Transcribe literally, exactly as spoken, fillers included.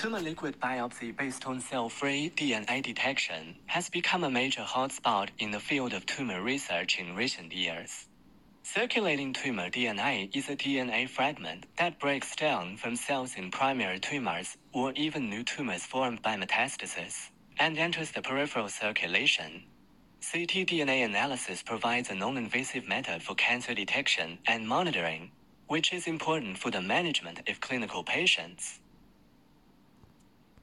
Tumor liquid biopsy based on cell-free D N A detection has become a major hotspot in the field of tumor research in recent years. Circulating tumor D N A is a D N A fragment that breaks down from cells in primary tumors or even new tumors formed by metastasis and enters the peripheral circulation. C T D N A analysis provides a non-invasive method for cancer detection and monitoring, which is important for the management of clinical patients.